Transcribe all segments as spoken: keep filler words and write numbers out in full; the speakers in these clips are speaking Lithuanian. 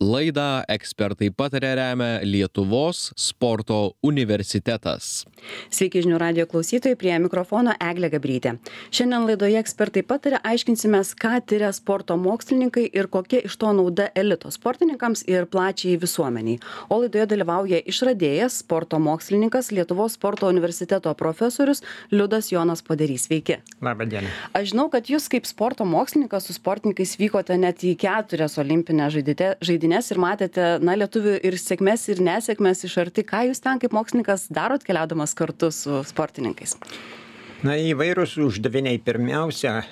Laidą Ekspertai pataria remia Lietuvos sporto universitetas. Sveiki žinių radijo klausytojai, prie mikrofono Eglė Gabrytė. Šiandien laidoje Ekspertai pataria aiškinsimės, ką tyria sporto mokslininkai ir kokia iš to nauda elito sportininkams ir plačiai visuomeniai. O laidoje dalyvauja išradėjas, sporto mokslininkas, Lietuvos sporto universiteto profesorius Liudas Jonas Poderys. Sveiki. Labą dieną. Aš žinau, kad jūs kaip sporto mokslininkas su sportininkais vykote net į keturias olimpinės žaidynės ir matėte, na, lietuvių ir sėkmės ir nesėkmės iš arti. Ką jūs ten kaip mokslininkas darot keliaudamas kartu su sportininkais? Na, įvairūs uždaviniai. Pirmiausia,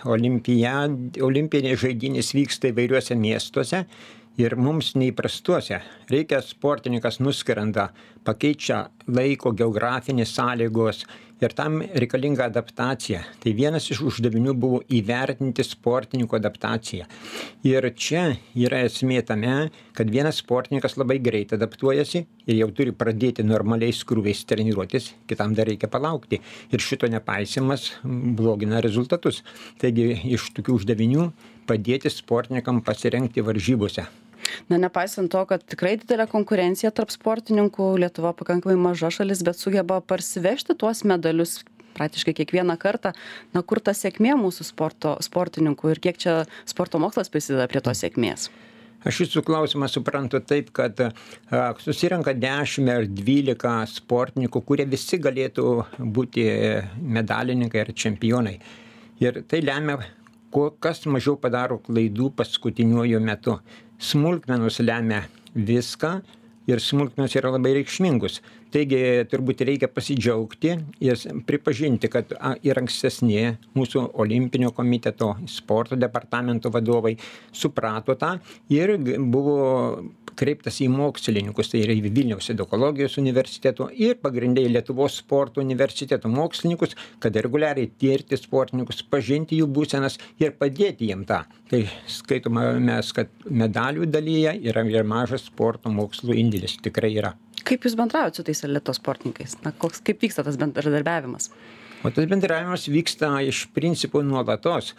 olimpinės žaidynės vyksta įvairiuose miestuose ir mums neįprastuose. Reikia sportininkas nuskrenda, pakeičia laiko, geografinės sąlygos ir tam reikalinga adaptacija. Tai vienas iš uždavinių buvo įvertinti sportininko adaptaciją. Ir čia yra esmė tame, kad vienas sportininkas labai greit adaptuojasi ir jau turi pradėti normaliais krūviais treniruotis, kitam dar reikia palaukti. Ir šito nepaisimas blogina rezultatus. Taigi iš tokių uždavinių padėti sportininkam pasirengti varžybose. Na, nepaisant to, kad tikrai didelė konkurencija tarp sportininkų, Lietuva pakankamai maža šalis, bet sugeba parsivežti tuos medalius praktiškai kiekvieną kartą. Na, kur ta sėkmė mūsų sporto, sportininkų ir kiek čia sporto mokslas prisideda prie tos sėkmės? Aš jūsų klausimą suprantu taip, kad a, susirenka dešimt ar dvylika sportininkų, kurie visi galėtų būti medalininkai ar čempionai. Ir tai lemia, kas mažiau padaro klaidų paskutiniuoju metu. Smulkmenos lemia viską ir smulkmenos yra labai reikšmingus. Taigi turbūt reikia pasidžiaugti ir pripažinti, kad ir ankstesni mūsų olimpinio komiteto sporto departamento vadovai suprato tą ir buvo kreiptas į mokslininkus, tai yra į Vilniaus edukologijos universiteto ir pagrindai Lietuvos sporto universiteto mokslininkus, kad reguliariai tirti sportininkus, pažinti jų būsenas ir padėti jiem tą. Tai skaitome mes, kad medalių dalyje yra ir mažas sporto mokslo indėlis, tikrai yra. Kaip jūs bendraujate su tais elito sportininkais? Na, koks, kaip vyksta tas bendradarbiavimas? O tas bendravimas vyksta iš principo nuolatos.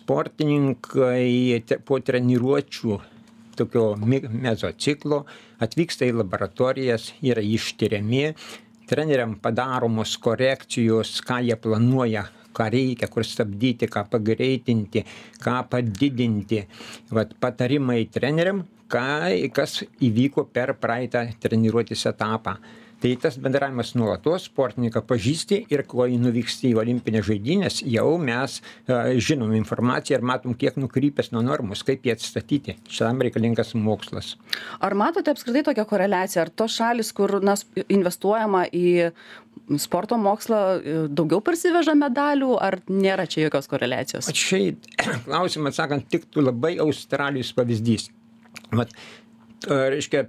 Sportininkai po treniruočių tokio mezociklo atvyksta į laboratorijas, yra ištyriami, treneriam padaromos korekcijos, ką jie planuoja, ką reikia, kur stabdyti, ką pagreitinti, ką padidinti. Vat patarimai treneriam, ką, kas įvyko per praeitą treniruotis etapą. Tai tas bendravimas nuolatos, sportininką pažįsti ir kuo jį nuvyksti į olimpinės žaidynės, jau mes uh, žinom informaciją ir matom, kiek nukrypęs nuo normos, kaip jį atstatyti. Šiam reikalingas mokslas. Ar matote apskritai tokią koreliaciją? Ar tos šalis, kur na, investuojama į sporto mokslą, daugiau parsiveža medalių, ar nėra čia jokios koreliacijos? Čia klausimą atsakant, tiktų labai Australijos pavyzdys. Vat, reiškia,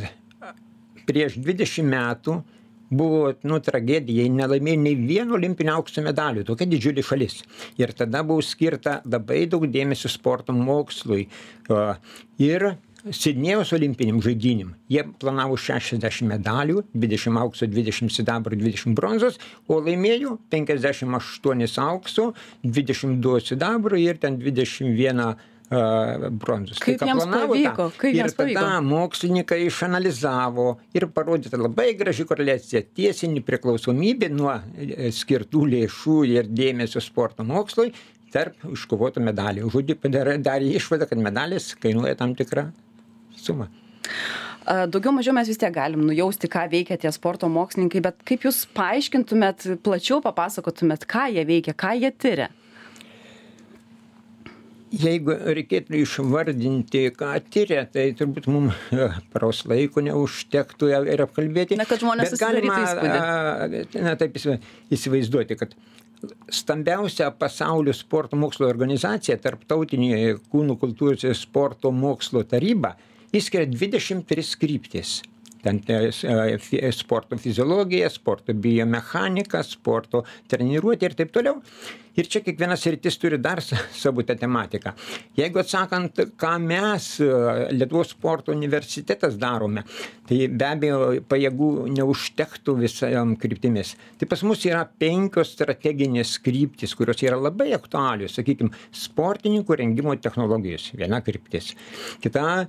prieš dvidešimt metų buvo nu, tragedija, nelaimėjo nei vieno olimpinio aukso medalių, tokia didžiulė šalis. Ir tada buvo skirta labai daug dėmesio sporto mokslui. Ir Sidnėjaus olimpiniam žaidynėm jie planavo šešiasdešimt medalių, dvidešimt aukso, dvidešimt sidabro, dvidešimt bronzos, o laimėjo penkiasdešimt aštuoni aukso, dvidešimt du sidabro ir ten dvidešimt vieną Uh, bronzus. Kaip tai, jiems pavyko? Kaip ir jiems pavyko? tada mokslininkai išanalizavo ir parodyta labai graži koreliacija, tiesinė priklausomybė nuo skirtų lėšų ir dėmesio sporto mokslui tarp iškovotų medalių. Žodžiu, padarė darė išvadą, kad medalės kainuoja tam tikrą sumą. Daugiau mažiau mes vis tiek galim nujausti, ką veikia tie sporto mokslininkai, bet kaip jūs paaiškintumėt, plačiau papasakotumėt, ką jie veikia, ką jie tyria? Jeigu reikėtų išvardinti, ką tyria, tai turbūt mums paros laiko neužtektų ir apkalbėti. Na, kad žmonės susidarytų įspūdį. Na, taip įsivaizduoti, kad stambiausia pasaulio sporto mokslo organizacija, Tarptautinė kūnų kultūros ir sporto mokslo taryba, išskiria dvidešimt tris kryptis. Ten sporto fiziologija, sporto biomechanika, sporto treniruotė ir taip toliau. Ir čia kiekviena sritis turi dar savo tą tematiką. Jeigu atsakant, ką mes, Lietuvos sporto universitetas, darome, tai be abejo pajėgų neužtektų visam kryptimis. Tai pas mus yra penkios strateginės kryptis, kurios yra labai aktualios, sakykime, sportininkų rengimo technologijos, viena kryptis. Kita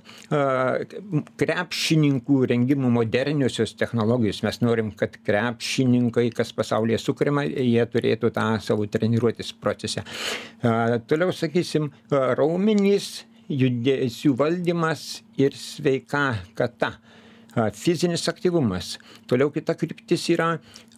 krepšininkų rengimo moderniosios technologijos. Mes norim, kad krepšininkai, kas pasaulyje sukuriama, jie turėtų tą savo treniruotės procese. Toliau, sakysim, raumenys, judesių valdymas ir sveikata. Fizinis aktyvumas. Toliau kita kryptis yra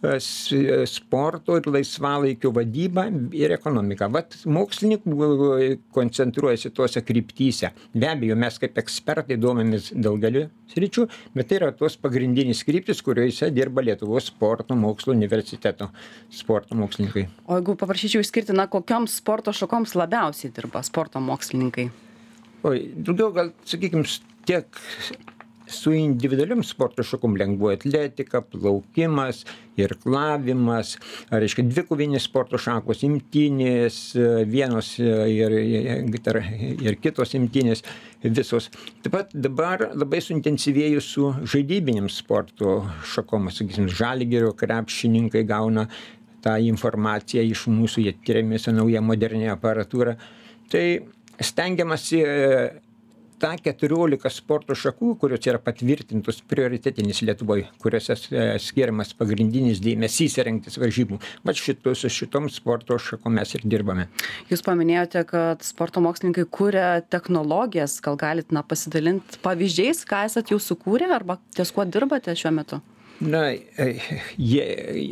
sporto ir laisvalaikio vadyba ir ekonomika. Vat mokslininkai koncentruojasi tuose kryptyse. Be abejo, mes kaip ekspertai domimės daugeliu sričių, bet tai yra tos pagrindinis kryptis, kuriuose dirba Lietuvos sporto mokslo universiteto sporto mokslininkai. O jeigu paprašyčiau išskirti, na, kokioms sporto šakoms labiausiai dirba sporto mokslininkai? Oi, daugiau gal, sakykim, tiek su individualiom sporto šakom, lengvoji atletika, plaukimas, irklavimas, reiškia dvikovinės sporto šakos, imtynės, vienos ir, ir, ir kitos imtynės, visos. Taip pat dabar labai suintensyvėjus su žaidybinėm sporto šakom, sakysim, Žalgirio krepšininkai gauna tą informaciją iš mūsų, jie tiriami su nauja modernia aparatūra. Tai stengiamasi tą keturiolika sporto šakų, kurios yra patvirtintos prioritetinis Lietuvoje, kuriuose skiriamas pagrindinis dėmesys rengtis varžybų. Bet šitos, šitom sporto šakom mes ir dirbame. Jūs paminėjote, kad sporto mokslininkai kuria technologijas. Gal galit na, pasidalinti pavyzdžiais, ką esat jau sukūrę arba ties kuo dirbate šiuo metu? Na, jie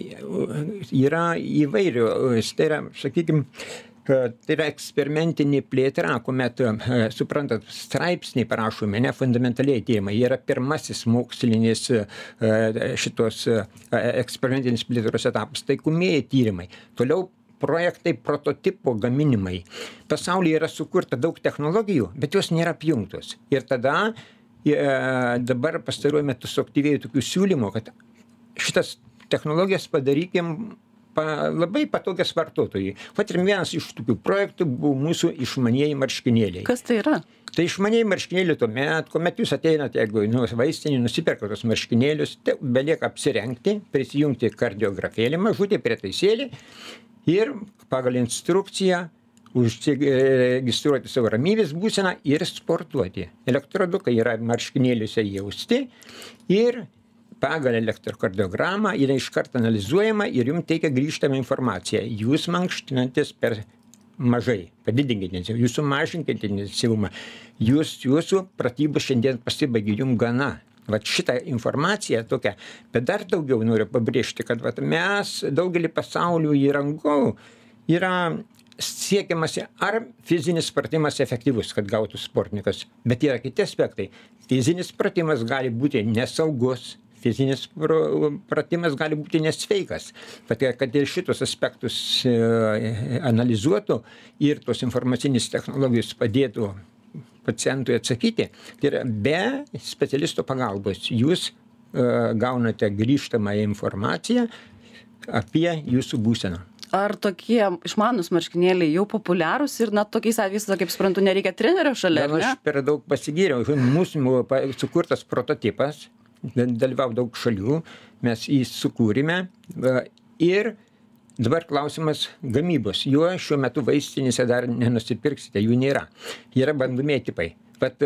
yra įvairios. Tai yra, sakykime, tai yra eksperimentinė plėtra, kuomet, suprantat, straipsniai parašomi, ne fundamentaliai tyrimai. Jie yra pirmasis mokslinis šitos eksperimentinės plėtros etapas, taikomieji tyrimai. Toliau projektai, prototipo gaminimai. Pasaulyje yra sukurta daug technologijų, bet jos nėra apjungtos. Ir tada dabar pastaruoju metu suaktyvėjo tokių siūlymų, kad šitas technologijas padarykim labai patogias vartotojai. Vat ir vienas iš tokių projektų buvo mūsų išmanieji marškinėliai. Kas tai yra? Tai išmanieji marškinėliai tuomet, kuomet jūs ateinate, jeigu nu, vaistinį nusiperka tos marškinėlius, tai belieka apsirengti, prisijungti kardiografėlį, mažutį prietaisėlį ir pagal instrukciją užsiregistruoti savo ramybės būseną ir sportuoti. Elektrodukai yra marškinėliuose jausti ir pagal elektrokardiogramą yra iškart analizuojama ir jums teikia grįžtamą informaciją. Jūs mankštinantis per mažai, padidinkite, jūs sumažinkite intensyvumą. Jūs, jūsų pratybų šiandien pasibaigė, jums gana. Vat šitą informaciją tokią, bet dar daugiau noriu pabrėžti, kad vat mes daugelį pasaulio įrangų yra siekiamasi, ar fizinis pratimas efektyvus, kad gautų sportininkas. Bet yra kiti aspektai. Fizinis pratimas gali būti nesaugus, fizinis pratimas gali būti nesveikas. Bet kad ir šitos aspektus analizuotų ir tos informacinės technologijos padėtų pacientui atsakyti, tai yra be specialisto pagalbos. Jūs gaunate grįžtamą informaciją apie jūsų būseną. Ar tokie išmanūs marškinėliai jau populiarūs ir na tokiais atvejais, kaip suprantu, nereikia trenerio šalia, ne? Aš per daug pasigyriau. Mūsų buvo sukurtas prototipas, dalyvavo daug šalių, mes jį sukūrėme ir dabar klausimas gamybos. Juo šiuo metu vaistinėse dar nenusipirksite, jų nėra. Yra bandomieji tipai. Bet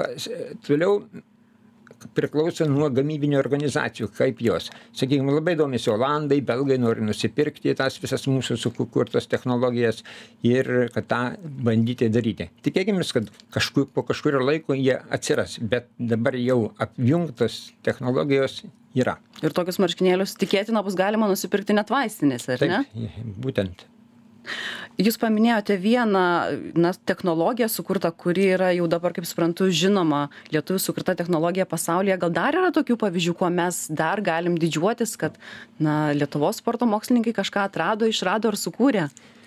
toliau priklauso nuo gamybinių organizacijų, kaip jos. Sakykime, labai domisi Olandai, Belgai nori nusipirkti tas visas mūsų sukurtas technologijas ir kad tą bandyti daryti. Tikėkimės, kad kažkur, po kažkurio laiko jie atsiras, bet dabar jau apjungtos technologijos yra. Ir tokius marškinėlius tikėtina bus galima nusipirkti net vaistinėse, ar ne? Taip, būtent. Jūs paminėjote vieną na, technologiją sukurtą, kuri yra jau dabar, kaip suprantu, žinoma lietuvių sukurta technologija pasaulyje. Gal dar yra tokių pavyzdžių, kuo mes dar galim didžiuotis, kad na, Lietuvos sporto mokslininkai kažką atrado, išrado ir sukūrė?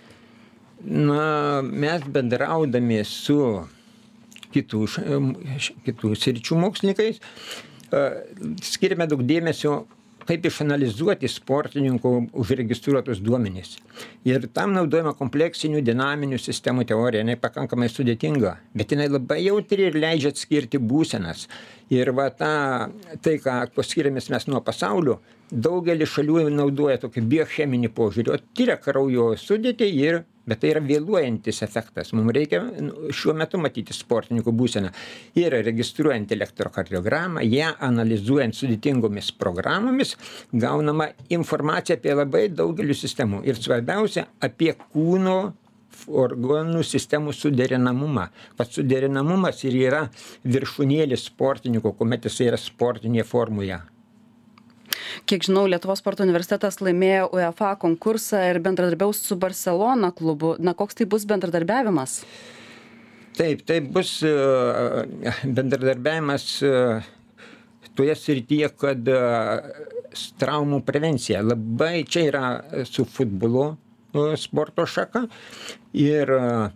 Na, mes bendraudami su kitų, kitų sričių mokslininkais skiriame daug dėmesio kaip išanalizuoti sportininkų užregistruotus duomenys. Ir tam naudojama kompleksinių dinaminių sistemų teorija, jinai pakankamai sudėtinga, bet jinai labai jautri ir leidžia atskirti būsenas. Ir va ta, tai, ką paskiriamės mes nuo pasaulio, daugelį šalių naudoja tokį biocheminį požiūrį, o tyria kraujo sudėtį ir bet tai yra vėluojantis efektas. Mums reikia šiuo metu matyti sportininkų būseną. Ir registruojant elektrokardiogramą, ją analizuojant sudėtingomis programomis, gaunama informacija apie labai daugelį sistemų. Ir svarbiausia, apie kūno organų sistemų suderinamumą. Pats suderinamumas ir yra viršūnėlis sportininko, kuomet jis yra sportinėje formoje. Kiek žinau, Lietuvos sporto universitetas laimėjo UEFA konkursą ir bendradarbiaus su Barcelona klubu. Na, koks tai bus bendradarbiavimas? Taip, tai bus bendradarbiavimas toje srityje, kad traumų prevencija. Labai čia yra su futbolu sporto šaka ir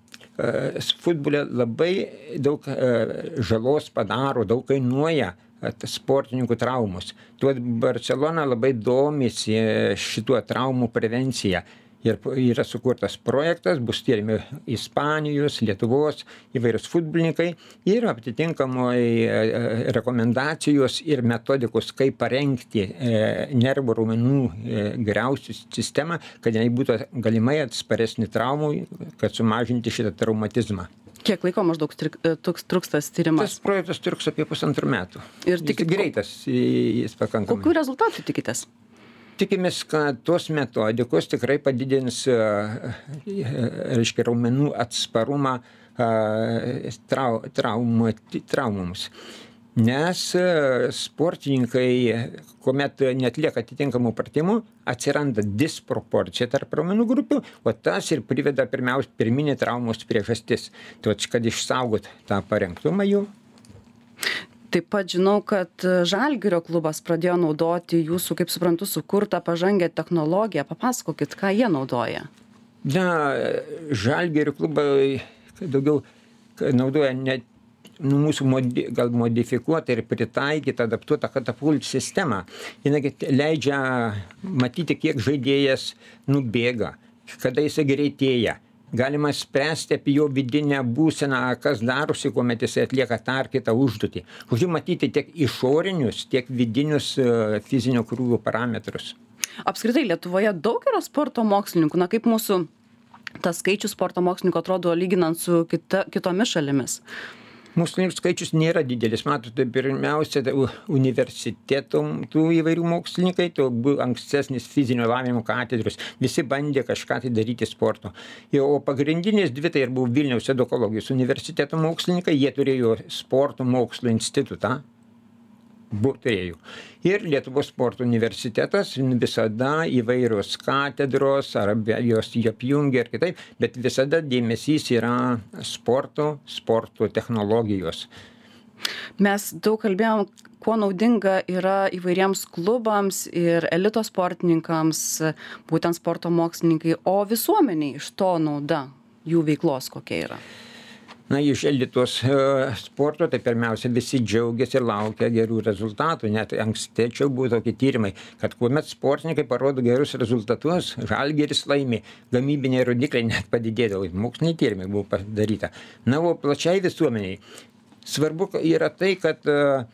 futbole labai daug žalos padaro, daug kainuoja sportininkų traumus. Tuo Barcelona labai domisi šituo traumų prevencija. Ir yra sukurtas projektas, bus tyriami Ispanijos, Lietuvos, įvairius futbolininkai ir atitinkamai rekomendacijos ir metodikos, kaip parengti nervų raumenų geriausių sistemą, kad jinai būtų galimai atsparesnė traumui, kad sumažinti šitą traumatizmą. Kiek laiko maždaug truks tas tyrimas? Tas projektas truks apie pusantrų metų. Ir tikit, greitas, jis pakankamai. Kokių rezultatų tikitės? Tikimės, kad tos metodikos tikrai padidins, reiškia, raumenų atsparumą trau, traum, traumams. Nes sportininkai, kuomet netlieka atitinkamų pratimų, atsiranda disproporcija tarp raumenų grupių, o tas ir priveda pirmiausia pirminė traumos priežastis. Tai kad išsaugot tą parengtumą jų. Taip pat žinau, kad Žalgirio klubas pradėjo naudoti jūsų, kaip suprantu, sukurtą pažangę technologiją. Papasakokit, ką jie naudoja. Na, Žalgirio klubai daugiau naudoja ne nu, mūsų modi, gal modifikuotą ir pritaikytą, adaptuotą katapult sistemą. Jis leidžia matyti, kiek žaidėjas nubėga, kada jis greitėja. Galima spręsti apie jo vidinę būseną, kas darosi, kuomet jis atlieka tą ar kitą užduotį. Žodžiu, matyti tiek išorinius, tiek vidinius fizinio krūvio parametrus. Apskritai, Lietuvoje daug yra sporto mokslininkų. Na, kaip mūsų tas skaičius sporto mokslininkų atrodo lyginant su kita, kitomis šalimis? Mokslininkų skaičius nėra didelis. Matote, pirmiausia, universitetų tų įvairių mokslininkai, to buvo ankstesnis fizinio lavinimo katedros. Visi bandė kažką tai daryti sporto. O pagrindinės dvi tai ir buvo Vilniaus edukologijos universiteto mokslininkai, jie turėjo sporto mokslo institutą. Bu, turėjau. Ir Lietuvos sporto universitetas visada įvairios katedros, ar jos jį apjungia ir kitaip, bet visada dėmesys yra sporto, sporto technologijos. Mes daug kalbėjom, kuo naudinga yra įvairiems klubams ir elito sportininkams, būtent sporto mokslininkai, o visuomeniai iš to nauda jų veiklos kokia yra? Na, iš elitos sporto, tai pirmiausia, visi džiaugiasi ir laukia gerų rezultatų. Net ankstėčiau buvo tokie tyrimai, kad kuomet sportininkai parodo gerus rezultatus, Žalgiris laimi, gamybiniai rodikliai net padidėdavo. Moksliniai tyrimai buvo padaryta. Na, o plačiai visuomeniai svarbu yra tai, kad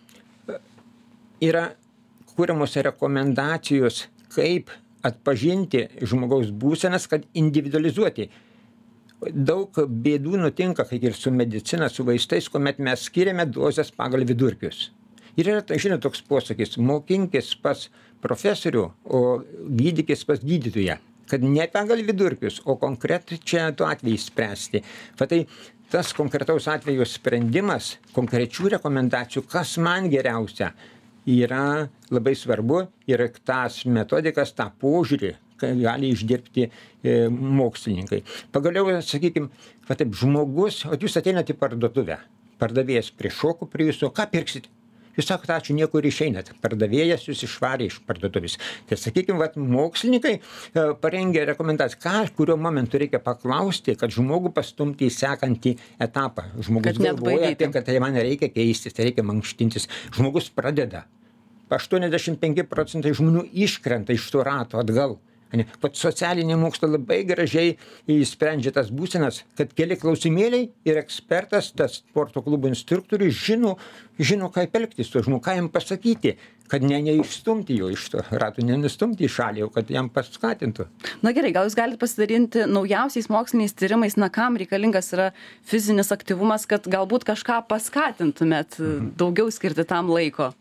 yra kuriamos rekomendacijos, kaip atpažinti žmogaus būsenas, kad individualizuoti. Daug bėdų nutinka, kaip ir su medicina, su vaistais, kuomet mes skiriame dozes pagal vidurkius. Ir yra, žinot, toks posakis, mokinkis pas profesorių, o gydykis pas gydytoją. Kad ne pagal vidurkius, o konkrečią tuo atveju spręsti. Va tai tas konkretaus atveju sprendimas, konkrečių rekomendacijų, kas man geriausia, yra labai svarbu ir tas metodikas, tą požiūrį, gali išdirbti e, mokslininkai. Pagaliau, sakykime, va taip, žmogus, o jūs ateinate į parduotuvę, pardavėjas prišoko prie jūsų, ką pirksit? Jūs sakote, ačiū, niekur išeinat. Pardavėjas jūs išvarė iš parduotuvės. Tai, sakykime, va, mokslininkai e, parengė rekomendaciją, ką, kurio momentu reikia paklausti, kad žmogų pastumti į sekantį etapą. Žmogus galvoja apie, kad tai man reikia keistis, tai reikia mankštintis. Žmogus pradeda. aštuoniasdešimt penki procentai žmonių iškrenta iš to rato atgal. Pat socialiniai mokslai labai gražiai įsprendžia tas būsenas, kad keli klausimėliai ir ekspertas, tas sporto klubo instruktorius žino, žino kaip elgtis su žmogumi, ką jam pasakyti, kad ne, neišstumti jo iš to rato, nenustumti į šalį, o kad jam paskatintų. Na gerai, gal jūs galite pasidalinti naujausiais moksliniais tyrimais, na kam reikalingas yra fizinis aktyvumas, kad galbūt kažką paskatintumėt, mhm. daugiau skirti tam laiko?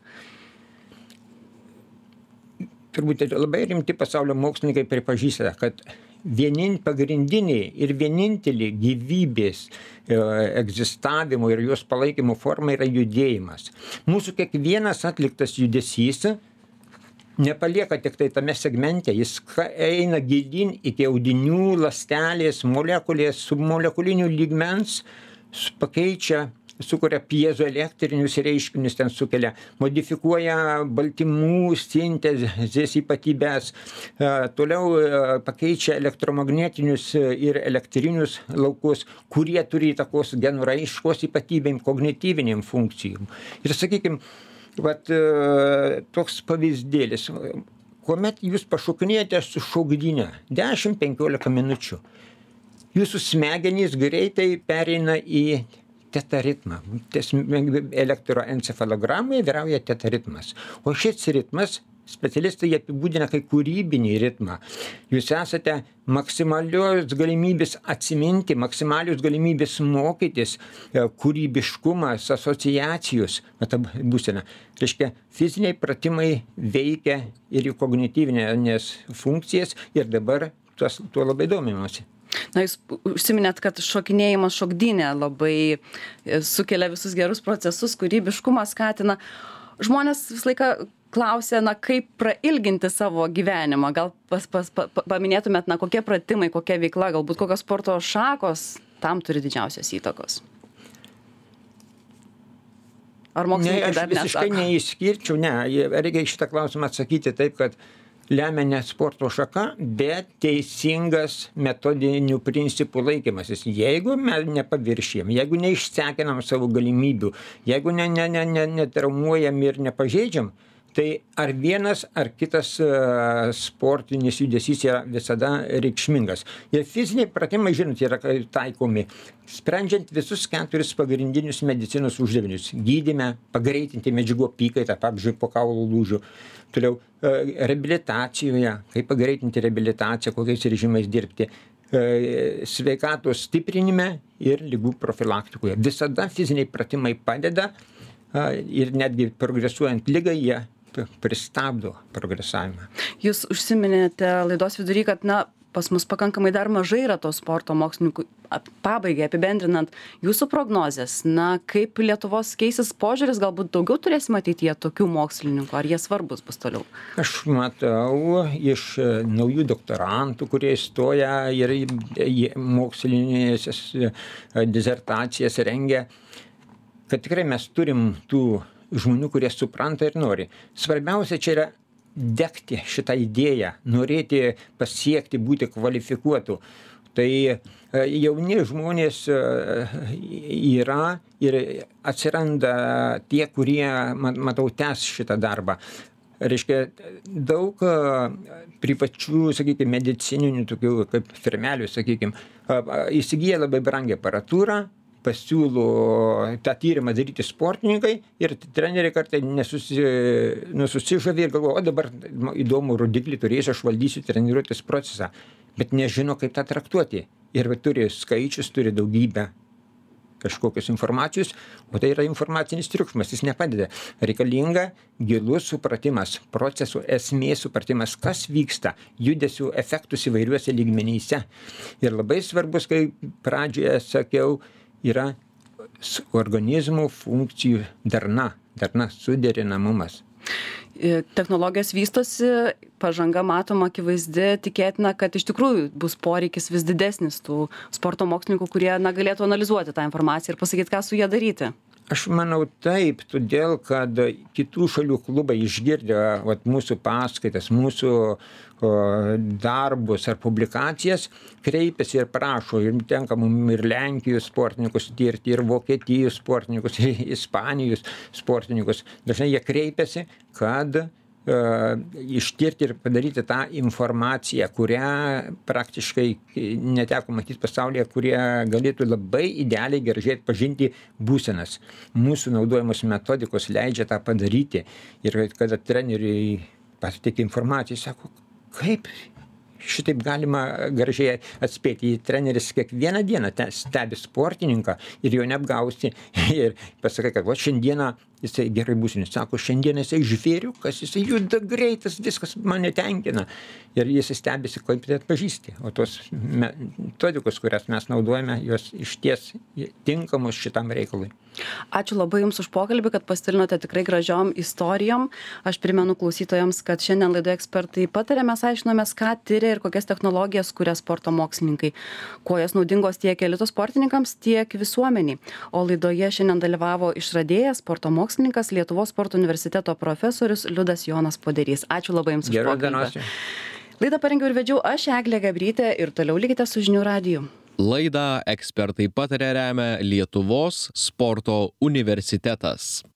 Turbūt labai rimti pasaulio mokslininkai pripažįsta, kad vienin pagrindiniai ir vienintelį gyvybės e, egzistavimo ir jos palaikymo forma yra judėjimas. Mūsų kiekvienas atliktas judesys nepalieka tik tai tame segmente, jis eina gilin iki audinių, ląstelės, molekulės, submolekulinių lygmens, pakeičia, sukuria piezoelektrinius reiškinius, ten sukelia, modifikuoja baltymų sintezės ypatybės, toliau pakeičia elektromagnetinius ir elektrinius laukus, kurie turi įtakos genų raiškos ypatybėm, kognityvinėm funkcijom. Ir sakykime, vat, toks pavyzdėlis, kuomet jūs pašokinėjate su šokdynė dešimt penkiolika minučių, jūsų smegenys greitai pereina į teta ritmą. Elektroencefalogramoje vyrauja teta ritmas. O šis ritmas specialistai apibūdina kaip kūrybinį ritmą. Jūs esate maksimalios galimybės atsiminti, maksimalios galimybės mokytis, kūrybiškumas, asociacijos, ta būsena. Reiškia, fiziniai pratimai veikia ir jų kognityvinės funkcijas ir dabar tuos, tuo labai domimasi. Na, jūs užsiminėt, kad šokinėjimas šokdynė labai sukelia visus gerus procesus, kūrybiškumą skatina. Žmonės visą laiką klausia, na, kaip prailginti savo gyvenimą. Gal pas, pas, pa, paminėtumėt, na, kokie pratimai, kokia veikla, galbūt kokios sporto šakos tam turi didžiausios įtakos? Ar mokslininkai dar nesako? Ne, aš visiškai neįskirčiau, ne. Reikia šitą klausimą atsakyti taip, kad lemia ne sporto šaka, bet teisingas metodinių principų laikymasis. Jeigu mes nepaviršėm, jeigu neišsekinam savo galimybių, jeigu ne, ne, ne, ne, netraumuojam ir nepažeidžiam, tai ar vienas ar kitas uh, sportinis judesys yra visada reikšmingas. Ir fiziniai pratimai, žinot, yra taikomi, sprendžiant visus keturis pagrindinius medicinos uždavinius. Gydyme, pagreitinti medžiagų apykaitą, pavyzdžiui, po kaulų lūžių. Toliau, uh, reabilitacijoje, kaip pagreitinti reabilitaciją, kokiais režimais dirbti. Uh, sveikatos stiprinime ir ligų profilaktikoje. Visada fiziniai pratimai padeda uh, ir netgi progresuojant ligą jie pristabdo progresavimą. Jūs užsiminėte laidos vidury, kad na, pas mus pakankamai dar mažai yra to sporto mokslininkų. Pabaigai, apibendrinant jūsų prognozes, na, kaip Lietuvos keisis požiūris, galbūt daugiau turėsime ateityje tokių mokslininkų, ar jie svarbus bus toliau? Aš matau iš naujų doktorantų, kurie įstoja ir mokslinės disertacijas rengia, kad tikrai mes turim tų žmonių, kurie supranta ir nori. Svarbiausia čia yra degti šitą idėją, norėti pasiekti, būti kvalifikuotų. Tai jauni žmonės yra ir atsiranda tie, kurie, matau, tęs šitą darbą. Reiškia, daug privačių, sakykime, medicininių, tokių kaip firmelių, sakykime, įsigyja labai brangią aparatūrą, pasiūlo tą tyrimą daryti sportininkai ir treneriai kartai nesusi, nesusižavė ir galvoja, o dabar įdomų rodiklį turėsiu, aš valdysiu treniruotės procesą, bet nežino, kaip tą traktuoti. Ir turi skaičius, turi daugybę kažkokios informacijos, o tai yra informacinis triukšmas, jis nepadeda. Reikalinga gilus supratimas, procesų esmės supratimas, kas vyksta, judesių efektus įvairiuose lygmenyse. Ir labai svarbus, kai pradžioje sakiau, yra organizmų funkcijų darna, darna suderinamumas. Technologijos vystosi, pažanga matoma akivaizdi, tikėtina, kad iš tikrųjų bus poreikis vis didesnis tų sporto mokslininkų, kurie na, galėtų analizuoti tą informaciją ir pasakyti, ką su ją daryti. Aš manau taip, todėl kad kitų šalių klubai išgirdę vat, mūsų paskaitas, mūsų o, darbus ar publikacijas, kreipiasi ir prašo, ir tenka mums ir Lenkijos sportininkus tirti, ir Vokietijos sportininkus, ir Ispanijos sportininkus. Dažnai jie kreipiasi, kad ištirti ir padaryti tą informaciją, kurią praktiškai neteko matyti pasaulyje, kurie galėtų labai idealiai gražiai atpažinti būsenas. Mūsų naudojamos metodikos leidžia tą padaryti. Ir kada treneriai pateikia informaciją, sako, kaip šitaip galima gražiai atspėti. Treneris kiekvieną dieną stebi sportininką ir jo neapgausti. Ir pasakai, kad va šiandieną jisai gerai būsinis. Sako, šiandien jisai žvėriukas, jisai juda greitas, viskas mane tenkina. Ir jisai stebisi, kaip tai atpažįsti. O tos metodikos, kurias mes naudojame, jos išties tinkamos šitam reikalui. Ačiū labai Jums už pokalbį, kad pasidalinote tikrai gražiom istorijom. Aš primenu klausytojams, kad šiandien laidoje Ekspertai pataria, mes aiškinomės, ką tyria ir kokias technologijas kuria sporto mokslininkai, kuo jos naudingos tiek elito sportininkams, tiek visuomeniai. O laidoje šiandien dalyvavo išradėjas, sporto mokslininkas, Lietuvos sporto universiteto profesorius Liudas Jonas Poderys. Ačiū labai Jums už pokalbį. Laidą parengiau ir vedžiau aš, Eglė Gabrytė, ir toliau likite su Žinių radiju. Laidą Ekspertai pataria remia Lietuvos sporto universitetas.